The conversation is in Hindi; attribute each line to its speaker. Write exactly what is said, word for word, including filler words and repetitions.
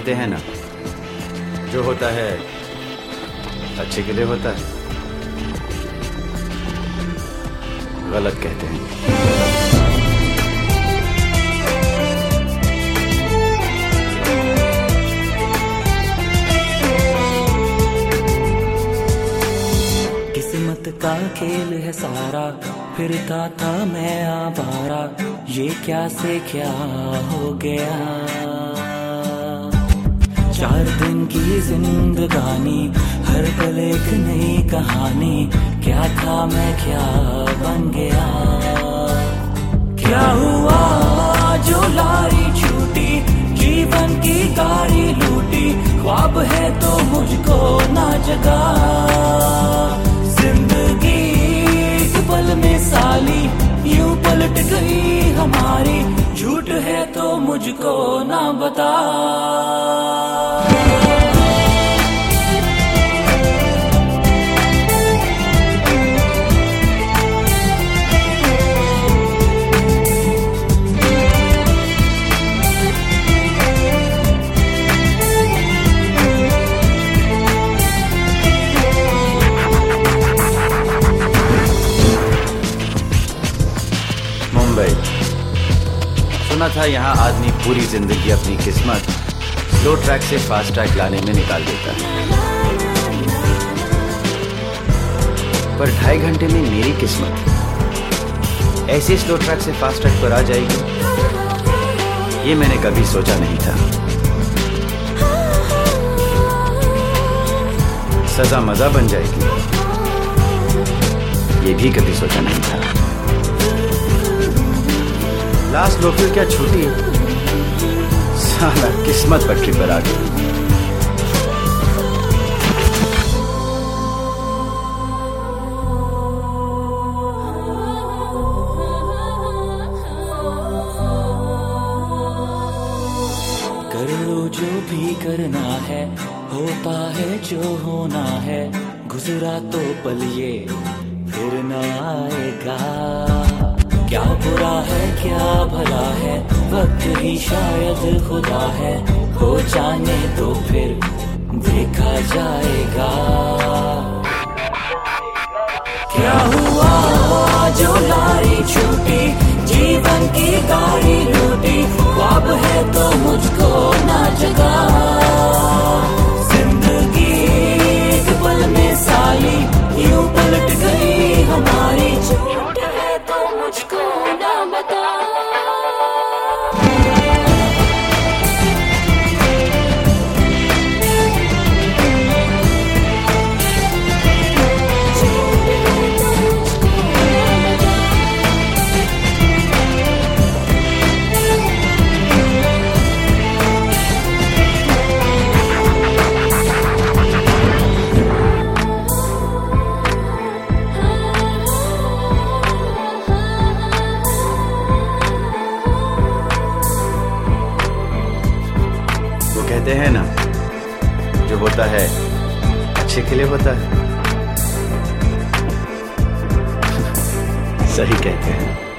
Speaker 1: कहते हैं ना, जो होता है अच्छे के लिए होता है, गलत कहते हैं।
Speaker 2: किस्मत का खेल है सारा, फिरता था मैं आवारा, ये क्या से क्या हो गया। चार दिन की जिंदगानी, हर पल एक नई कहानी, क्या था मैं क्या बन गया। क्या हुआ जो लारी छूटी, जीवन की गाड़ी लूटी, ख्वाब है तो मुझको ना जगा। जिंदगी एक पल में साली, यूं पलट गई हमारी, झूठ है तो मुझको ना बता।
Speaker 1: मुंबई, सुना था यहाँ आदमी पूरी जिंदगी अपनी किस्मत स्लो ट्रैक से फास्ट ट्रैक लाने में निकाल देता है, पर ढाई घंटे में मेरी किस्मत ऐसे स्लो ट्रैक से फास्ट ट्रैक पर आ जाएगी, ये मैंने कभी सोचा नहीं था। सजा मजा बन जाएगी, ये भी कभी सोचा नहीं था। लास्ट लोकल क्या छूटी, साला किस्मत पटरी पर आ गई।
Speaker 2: कर लो जो भी करना है, होता है जो होना है, गुजरा तो पल ये फिर न आएगा। क्या बुरा है क्या भला है, वक्त ही शायद खुदा है, हो जाने तो फिर देखा जाएगा। क्या हुआ जो लारी छूटी, जीवन की गाड़ी लूटी, ख्वाब है तो मुझको ना जगा। जिंदगी एक पल में साली, यूं पलट गई हमारी, झूठ है तो मुझको ना बता।
Speaker 1: कहते हैं ना, जो होता है अच्छे के लिए होता है, सही कहते हैं।